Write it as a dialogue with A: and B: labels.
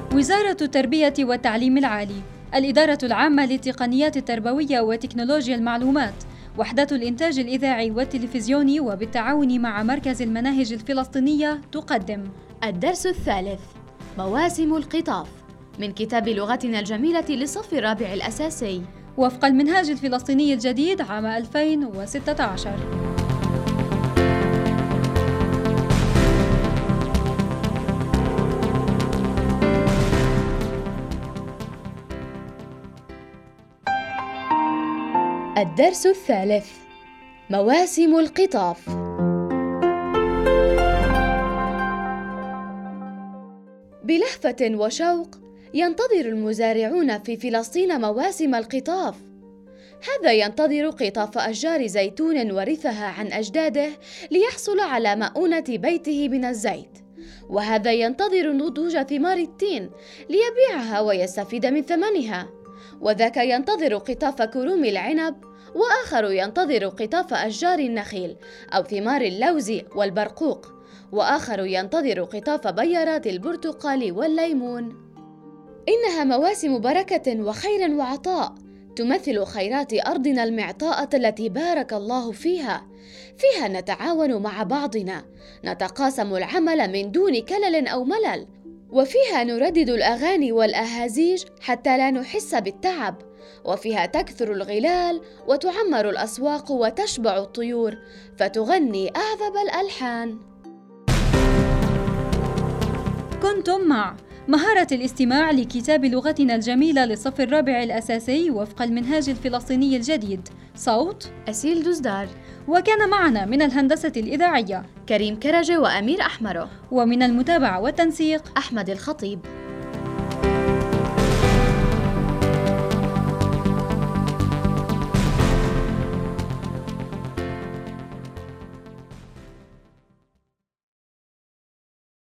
A: وزارة التربية والتعليم العالي، الإدارة العامة للتقنيات التربوية وتكنولوجيا المعلومات، وحدة الإنتاج الإذاعي والتلفزيوني وبالتعاون مع مركز المناهج الفلسطينية تقدم
B: الدرس الثالث: مواسم القطاف، من كتاب لغتنا الجميلة للصف الرابع الأساسي،
A: وفق المنهاج الفلسطيني الجديد عام 2016.
B: الدرس الثالث: مواسم القطاف. بلهفة وشوق ينتظر المزارعون في فلسطين مواسم القطاف. هذا ينتظر قطاف أشجار زيتون ورثها عن أجداده ليحصل على مؤونة بيته من الزيت، وهذا ينتظر نضوج ثمار التين ليبيعها ويستفيد من ثمنها، وذاك ينتظر قطاف كروم العنب، وآخر ينتظر قطاف أشجار النخيل أو ثمار اللوز والبرقوق، وآخر ينتظر قطاف بيارات البرتقال والليمون. إنها مواسم بركة وخير وعطاء، تمثل خيرات أرضنا المعطاءة التي بارك الله فيها. فيها نتعاون مع بعضنا، نتقاسم العمل من دون كلل أو ملل، وفيها نردد الأغاني والأهازيج حتى لا نحس بالتعب، وفيها تكثر الغلال وتعمر الأسواق وتشبع الطيور فتغني أعذب الألحان.
A: كنتم مع مهارة الاستماع لكتاب لغتنا الجميلة للصف الرابع الأساسي وفق المنهاج الفلسطيني الجديد. صوت
B: أسيل دزدار.
A: وكان معنا من الهندسة الإذاعية
B: كريم كرجة وأمير أحمره،
A: ومن المتابعة والتنسيق
B: أحمد الخطيب.